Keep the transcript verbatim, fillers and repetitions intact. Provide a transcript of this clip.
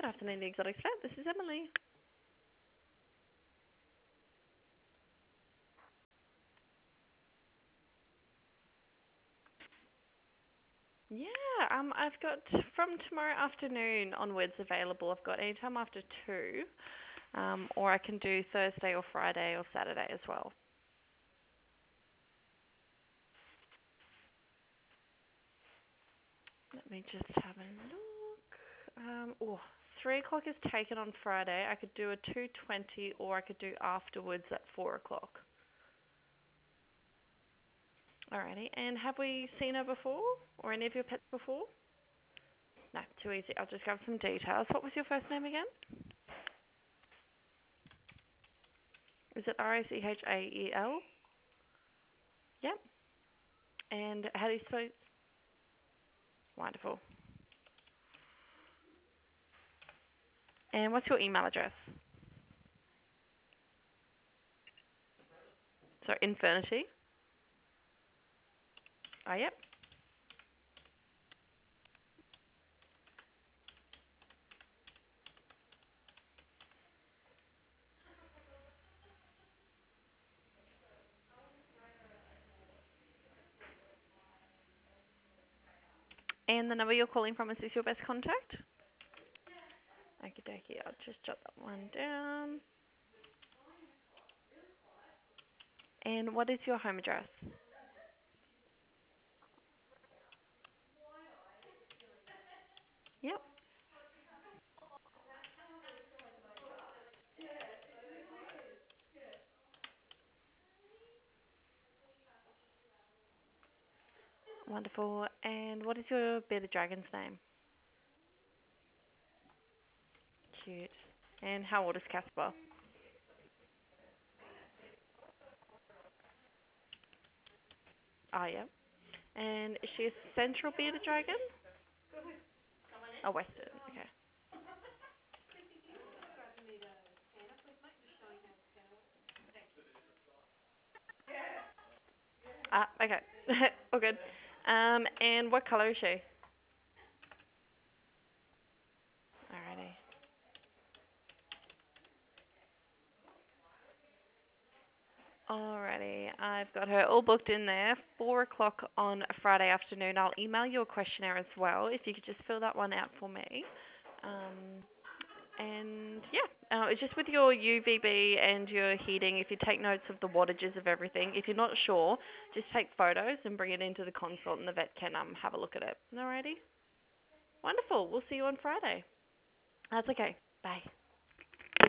Good afternoon, the Exotic Vet. This is Emily. Yeah, um, I've got from tomorrow afternoon onwards available. I've got any time after two, um, or I can do Thursday or Friday or Saturday as well. Let me just have a look. Um, oh, three o'clock is taken on Friday. I could do a two twenty, or I could do afterwards at four o'clock. Alrighty. And have we seen her before, or any of your pets before? No, too easy. I'll just grab some details. What was your first name again? Is it R A C H A E L? Yep. And how do you spell? Wonderful. And what's your email address? So Infernity. Oh, yep. And the number you're calling from, is this your best contact? Okie dokie. I'll just jot that one down. And what is your home address? Yep. Wonderful. And what is your bearded dragon's name? Cute. And how old is Casper? Oh, yep. And is she a central bearded dragon? A western. Okay. Ah, okay. All good. Um, and what colour is she? Alrighty. Alrighty, I've got her all booked in there. Four o'clock on a Friday afternoon. I'll email you a questionnaire as well. If you could just fill that one out for me. Um, and yeah, uh, it's just with your U V B and your heating. If you take notes of the wattages of everything, if you're not sure, just take photos and bring it into the consult, and the vet can um have a look at it. Alrighty, wonderful. We'll see you on Friday. That's okay. Bye.